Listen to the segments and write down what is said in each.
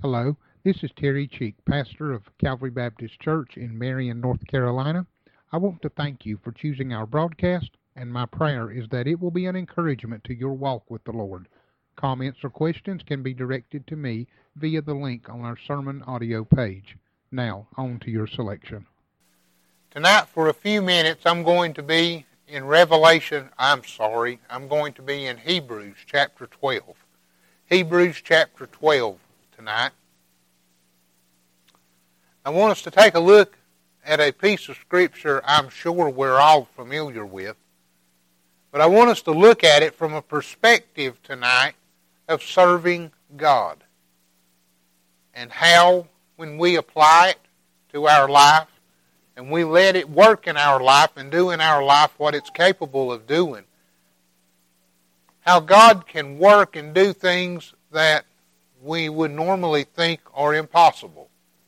Hello, this is Terry Cheek, pastor of Calvary Baptist Church in Marion, North Carolina. I want to thank you for choosing our broadcast, and my prayer is that it will be an encouragement to your walk with the Lord. Comments or questions can be directed to me via the link on our sermon audio page. Now, on to your selection. Tonight, for a few minutes, I'm going to be in I'm going to be in Hebrews chapter 12. Hebrews chapter 12 tonight. I want us to take a look at a piece of Scripture I'm sure we're all familiar with, but I want us to look at it from a perspective tonight of serving God and how, when we apply it to our life and we let it work in our life and do in our life what it's capable of doing, how God can work and do things that we would normally think are impossible.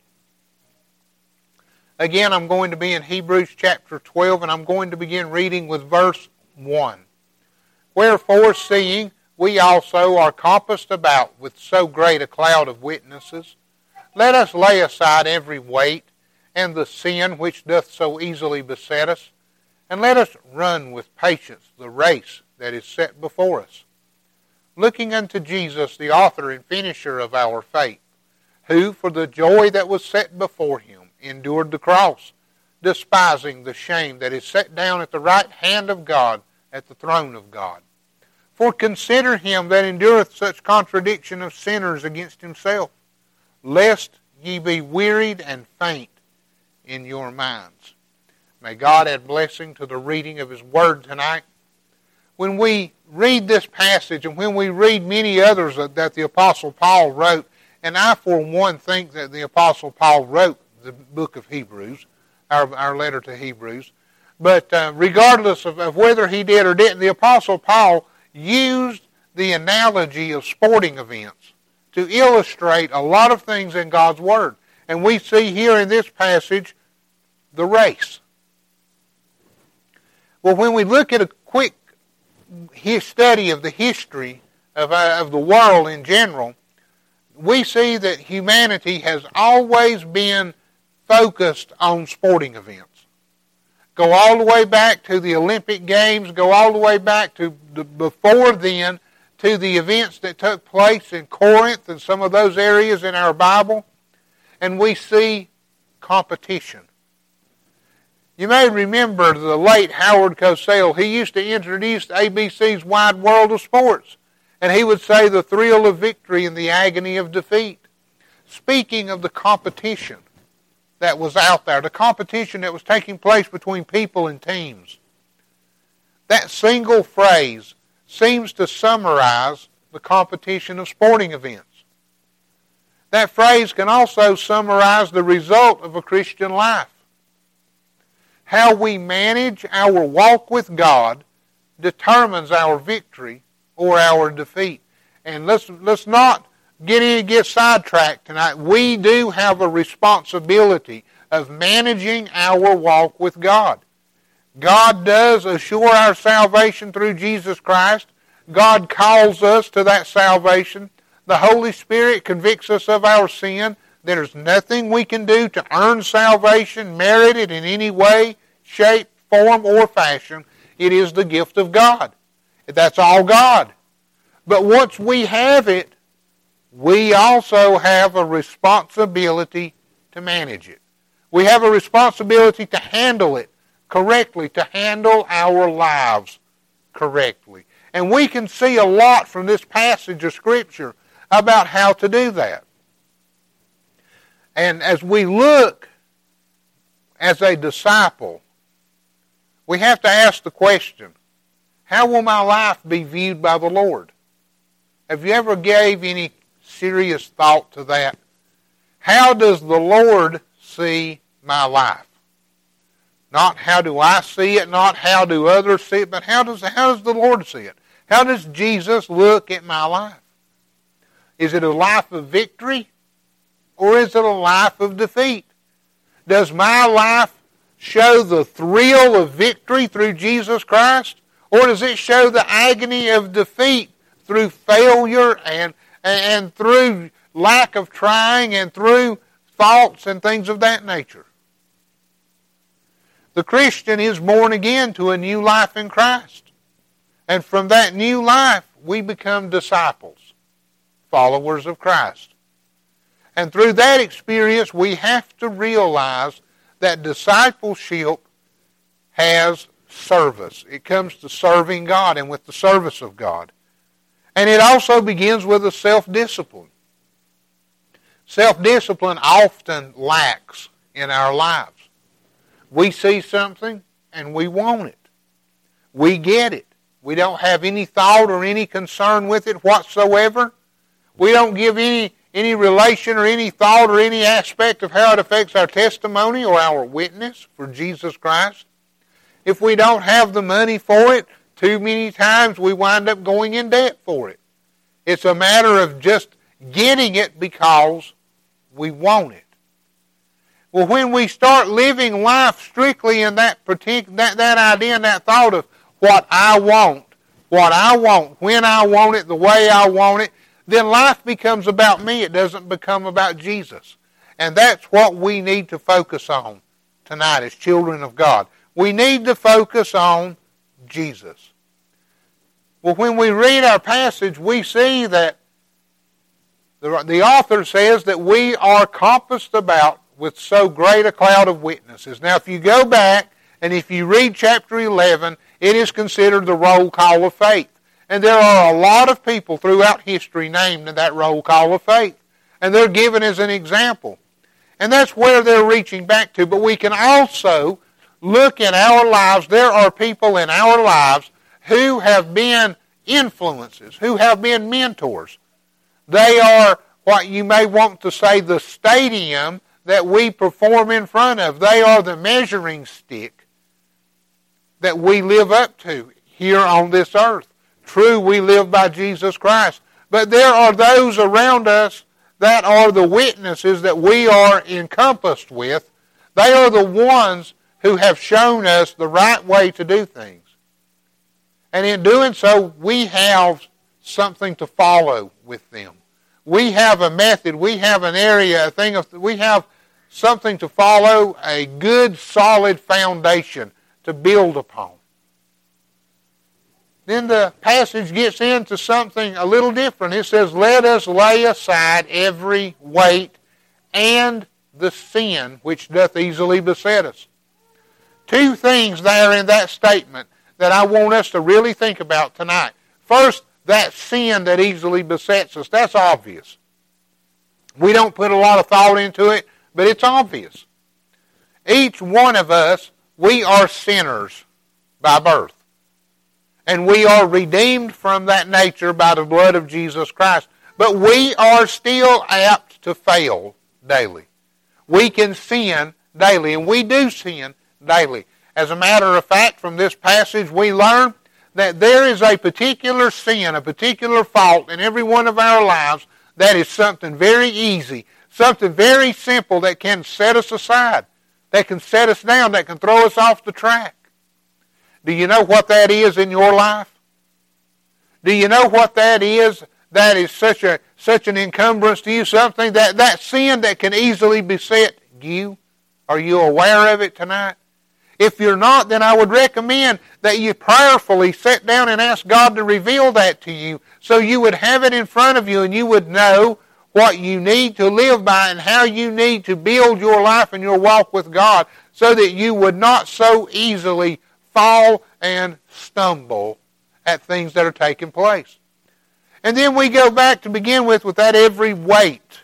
Again, I'm going to be in Hebrews chapter 12, and I'm going to begin reading with verse 1. Wherefore, seeing we also are compassed about with so great a cloud of witnesses, let us lay aside every weight and the sin which doth so easily beset us, and let us run with patience the race that is set before us, looking unto Jesus, the author and finisher of our faith, who for the joy that was set before him endured the cross, despising the shame that is set down at the right hand of God, at the throne of God. For consider him that endureth such contradiction of sinners against himself, lest ye be wearied and faint in your minds. May God add blessing to the reading of his word tonight. When we read this passage, and when we read many others that the Apostle Paul wrote, and I for one think that the Apostle Paul wrote the book of Hebrews, our letter to Hebrews, but regardless of whether he did or didn't, the Apostle Paul used the analogy of sporting events to illustrate a lot of things in God's Word. And we see here in this passage the race. Well, when we look at a quick study of the history of the world in general, we see that humanity has always been focused on sporting events. Go all the way back to the Olympic Games, go all the way back to before then to the events that took place in Corinth and some of those areas in our Bible, and we see competition. You may remember the late Howard Cosell. He used to introduce ABC's Wide World of Sports, and he would say the thrill of victory and the agony of defeat. Speaking of the competition that was out there, the competition that was taking place between people and teams, that single phrase seems to summarize the competition of sporting events. That phrase can also summarize the result of a Christian life. How we manage our walk with God determines our victory or our defeat. And let's not get sidetracked tonight. We do have a responsibility of managing our walk with God. God does assure our salvation through Jesus Christ. God calls us to that salvation. The Holy Spirit convicts us of our sin. There's nothing we can do to earn salvation, merit it in any way, shape, form, or fashion. It is the gift of God. That's all God. But once we have it, we also have a responsibility to manage it. We have a responsibility to handle it correctly, to handle our lives correctly. And we can see a lot from this passage of Scripture about how to do that. And as we look as a disciple, we have to ask the question, how will my life be viewed by the Lord? Have you ever gave any serious thought to that? How does the Lord see my life? Not how do I see it, not how do others see it, but how does the Lord see it? How does Jesus look at my life? Is it a life of victory or is it a life of defeat? Does my life show the thrill of victory through Jesus Christ, or does it show the agony of defeat through failure and through lack of trying and through faults and things of that nature. The Christian is born again to a new life in Christ. And from that new life, we become disciples, followers of Christ. And through that experience, we have to realize that discipleship has service. It comes to serving God and with the service of God. And it also begins with a self-discipline. Self-discipline often lacks in our lives. We see something and we want it. We get it. We don't have any thought or any concern with it whatsoever. We don't give any relation or any thought or any aspect of how it affects our testimony or our witness for Jesus Christ. If we don't have the money for it, too many times we wind up going in debt for it. It's a matter of just getting it because we want it. Well, when we start living life strictly in that idea and that thought of what I want, when I want it, the way I want it, then life becomes about me. It doesn't become about Jesus. And that's what we need to focus on tonight as children of God. We need to focus on Jesus. Well, when we read our passage, we see that the author says that we are compassed about with so great a cloud of witnesses. Now, if you go back and if you read chapter 11, it is considered the roll call of faith. And there are a lot of people throughout history named in that roll call of faith. And they're given as an example. And that's where they're reaching back to. But we can also look at our lives. There are people in our lives who have been influences, who have been mentors. They are what you may want to say the stadium that we perform in front of. They are the measuring stick that we live up to here on this earth. True, we live by Jesus Christ. But there are those around us that are the witnesses that we are encompassed with. They are the ones who have shown us the right way to do things. And in doing so, we have something to follow with them. We have a method, we have an area, we have something to follow, a good, solid foundation to build upon. Then the passage gets into something a little different. It says, let us lay aside every weight and the sin which doth easily beset us. Two things there in that statement that I want us to really think about tonight. First, that sin that easily besets us. That's obvious. We don't put a lot of thought into it, but it's obvious. Each one of us, we are sinners by birth. And we are redeemed from that nature by the blood of Jesus Christ. But we are still apt to fail daily. We can sin daily, and we do sin daily. As a matter of fact, from this passage we learn that there is a particular sin, a particular fault in every one of our lives that is something very easy, something very simple that can set us aside, that can set us down, that can throw us off the track. Do you know what that is in your life? Do you know what that is such an encumbrance to you? Something that sin that can easily beset you? Are you aware of it tonight? If you're not, then I would recommend that you prayerfully sit down and ask God to reveal that to you so you would have it in front of you and you would know what you need to live by and how you need to build your life and your walk with God so that you would not so easily fall and stumble at things that are taking place. And then we go back to begin with that every weight.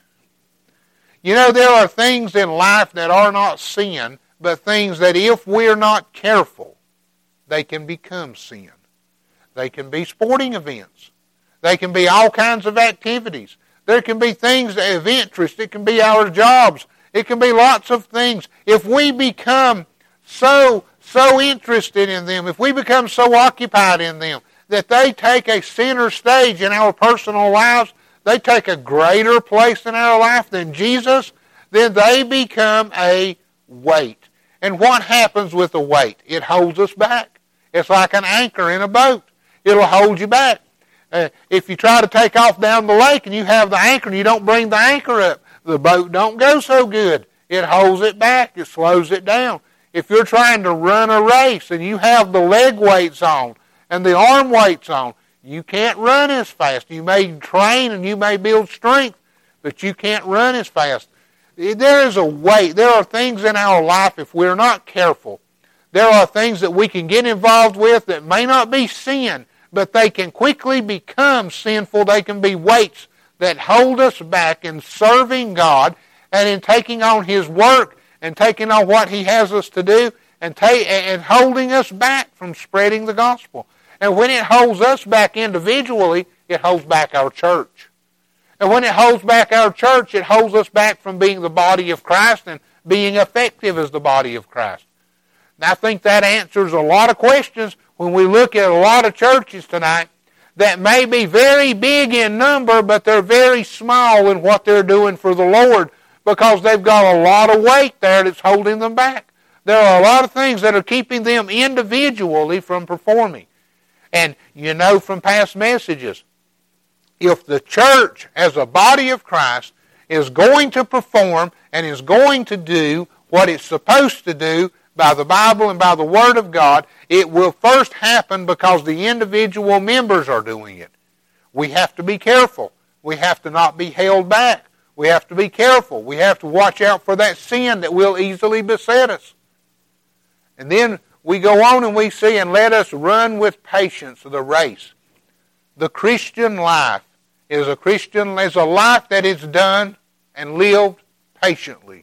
You know, there are things in life that are not sin, but things that if we're not careful, they can become sin. They can be sporting events. They can be all kinds of activities. There can be things of interest. It can be our jobs. It can be lots of things. If we become so interested in them, if we become so occupied in them, that they take a center stage in our personal lives, they take a greater place in our life than Jesus, then they become a weight. And what happens with a weight? It holds us back. It's like an anchor in a boat. It'll hold you back. If you try to take off down the lake and you have the anchor and you don't bring the anchor up, the boat don't go so good. It holds it back. It slows it down. If you're trying to run a race and you have the leg weights on and the arm weights on, you can't run as fast. You may train and you may build strength, but you can't run as fast. There is a weight. There are things in our life, if we're not careful, there are things that we can get involved with that may not be sin, but they can quickly become sinful. They can be weights that hold us back in serving God and in taking on His work and taking on what He has us to do and holding us back from spreading the gospel. And when it holds us back individually, it holds back our church. And when it holds back our church, it holds us back from being the body of Christ and being effective as the body of Christ. And I think that answers a lot of questions when we look at a lot of churches tonight that may be very big in number, but they're very small in what they're doing for the Lord because they've got a lot of weight there that's holding them back. There are a lot of things that are keeping them individually from performing. And you know from past messages, if the church as a body of Christ is going to perform and is going to do what it's supposed to do by the Bible and by the Word of God, it will first happen because the individual members are doing it. We have to be careful. We have to not be held back. We have to be careful. We have to watch out for that sin that will easily beset us. And then we go on and we see, and let us run with patience the race. The Christian life is a life that is done and lived patiently.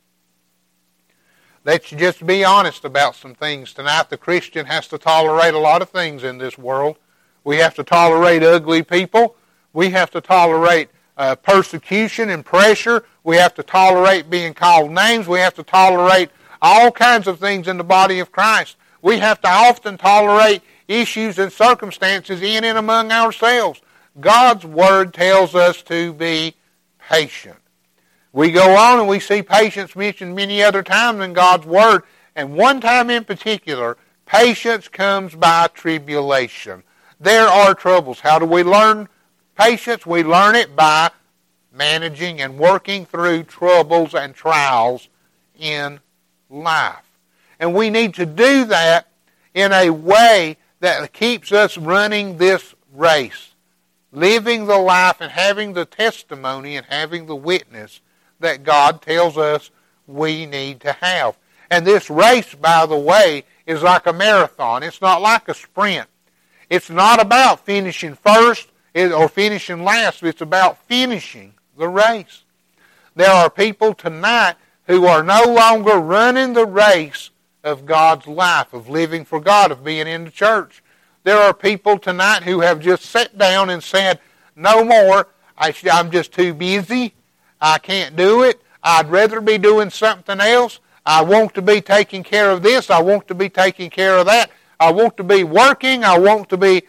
Let's just be honest about some things tonight. The Christian has to tolerate a lot of things in this world. We have to tolerate ugly people. We have to tolerate persecution and pressure. We have to tolerate being called names. We have to tolerate all kinds of things in the body of Christ. We have to often tolerate issues and circumstances in and among ourselves. God's Word tells us to be patient. We go on and we see patience mentioned many other times in God's Word. And one time in particular, patience comes by tribulation. There are troubles. How do we learn patience? We learn it by managing and working through troubles and trials in life. And we need to do that in a way that keeps us running this race, living the life and having the testimony and having the witness that God tells us we need to have. And this race, by the way, is like a marathon. It's not like a sprint. It's not about finishing first or finishing last. It's about finishing the race. There are people tonight who are no longer running the race of God's life, of living for God, of being in the church. There are people tonight who have just sat down and said, no more, I'm just too busy. I can't do it. I'd rather be doing something else. I want to be taking care of this. I want to be taking care of that. I want to be working. I want to be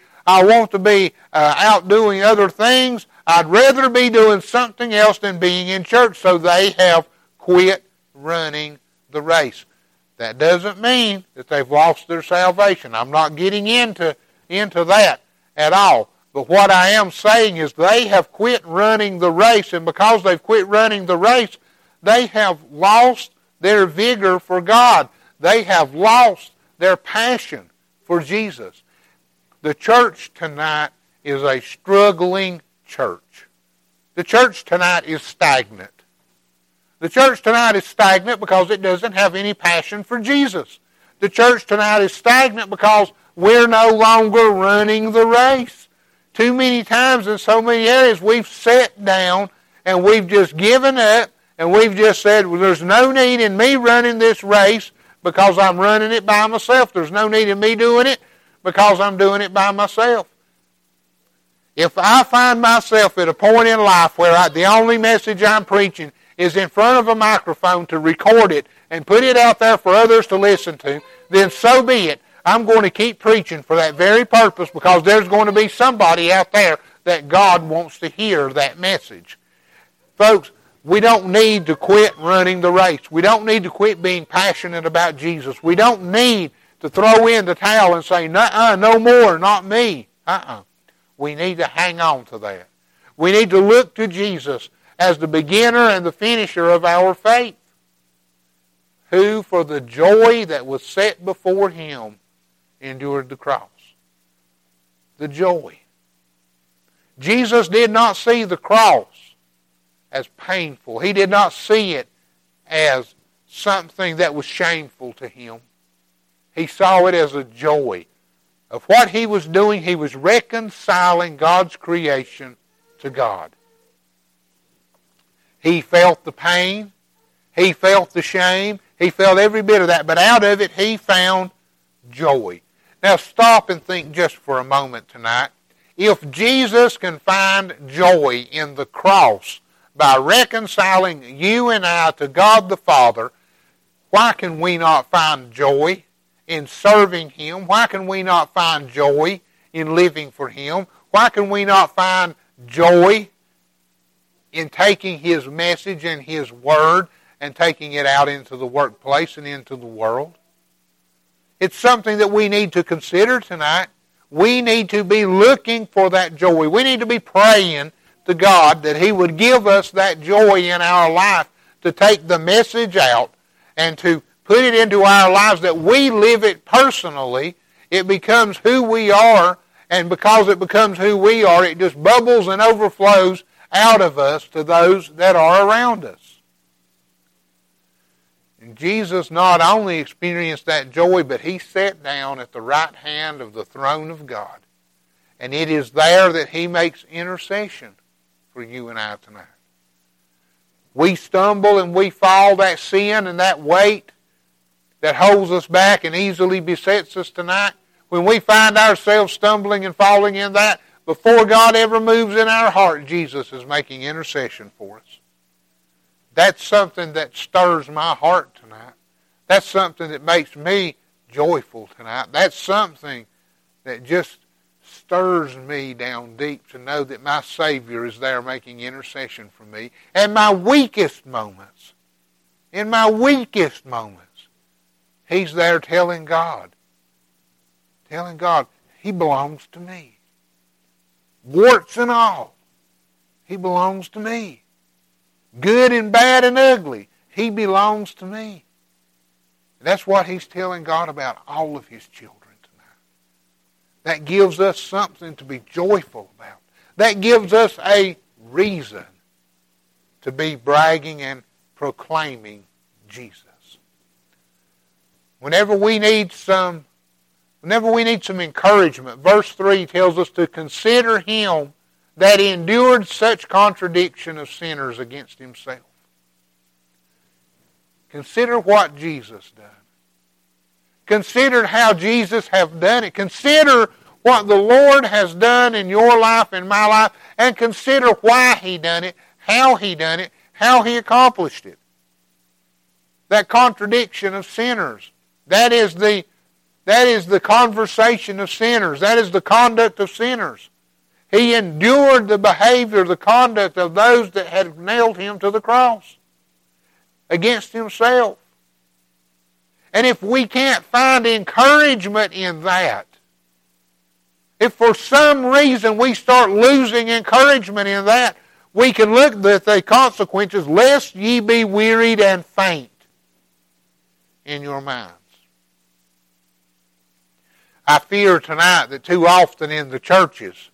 out doing other things. I'd rather be doing something else than being in church. So they have quit running the race. That doesn't mean that they've lost their salvation. I'm not getting into that at all. But what I am saying is they have quit running the race, and because they've quit running the race, they have lost their vigor for God. They have lost their passion for Jesus. The church tonight is a struggling church. The church tonight is stagnant. The church tonight is stagnant because it doesn't have any passion for Jesus. The church tonight is stagnant because we're no longer running the race. Too many times in so many areas we've sat down and we've just given up and we've just said, well, there's no need in me running this race because I'm running it by myself. There's no need in me doing it because I'm doing it by myself. If I find myself at a point in life where the only message I'm preaching is in front of a microphone to record it and put it out there for others to listen to, then so be it. I'm going to keep preaching for that very purpose because there's going to be somebody out there that God wants to hear that message. Folks, we don't need to quit running the race. We don't need to quit being passionate about Jesus. We don't need to throw in the towel and say, no more, not me. We need to hang on to that. We need to look to Jesus as the beginner and the finisher of our faith, who for the joy that was set before him endured the cross. The joy. Jesus did not see the cross as painful. He did not see it as something that was shameful to him. He saw it as a joy of what he was doing. He was reconciling God's creation to God. He felt the pain. He felt the shame. He felt every bit of that. But out of it, he found joy. Now stop and think just for a moment tonight. If Jesus can find joy in the cross by reconciling you and I to God the Father, why can we not find joy in serving Him? Why can we not find joy in living for Him? Why can we not find joy in taking His message and His Word and taking it out into the workplace and into the world? It's something that we need to consider tonight. We need to be looking for that joy. We need to be praying to God that He would give us that joy in our life to take the message out and to put it into our lives, that we live it personally. It becomes who we are, and because it becomes who we are, it just bubbles and overflows out of us to those that are around us. And Jesus not only experienced that joy, but He sat down at the right hand of the throne of God. And it is there that He makes intercession for you and I tonight. We stumble and we fall, that sin and that weight that holds us back and easily besets us tonight. When we find ourselves stumbling and falling in that, before God ever moves in our heart, Jesus is making intercession for us. That's something that stirs my heart tonight. That's something that makes me joyful tonight. That's something that just stirs me down deep to know that my Savior is there making intercession for me. And in my weakest moments, He's there telling God, He belongs to me. Warts and all, He belongs to me. Good and bad and ugly, He belongs to me. And that's what He's telling God about all of His children tonight. That gives us something to be joyful about. That gives us a reason to be bragging and proclaiming Jesus. Whenever we need some encouragement, verse 3 tells us to consider Him that endured such contradiction of sinners against Himself. Consider what Jesus done. Consider how Jesus have done it. Consider what the Lord has done in your life and my life, and consider why He done it, how He done it, how He accomplished it. That contradiction of sinners, that is the conversation of sinners. That is the conduct of sinners. He endured the behavior, the conduct of those that had nailed Him to the cross against Himself. And if we can't find encouragement in that, if for some reason we start losing encouragement in that, we can look at the consequences, lest ye be wearied and faint in your minds. I fear tonight that too often in the churches,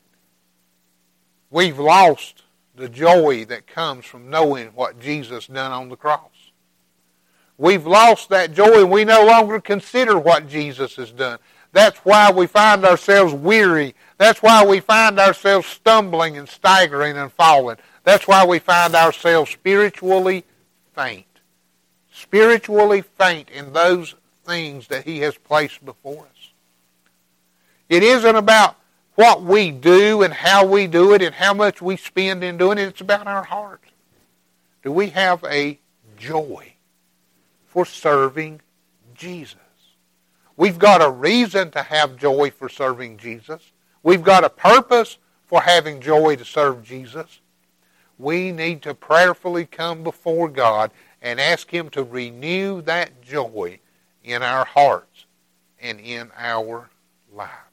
we've lost the joy that comes from knowing what Jesus done on the cross. We've lost that joy and we no longer consider what Jesus has done. That's why we find ourselves weary. That's why we find ourselves stumbling and staggering and falling. That's why we find ourselves spiritually faint. Spiritually faint in those things that He has placed before us. It isn't about what we do and how we do it and how much we spend in doing it. It's about our heart. Do we have a joy for serving Jesus? We've got a reason to have joy for serving Jesus. We've got a purpose for having joy to serve Jesus. We need to prayerfully come before God and ask Him to renew that joy in our hearts and in our lives.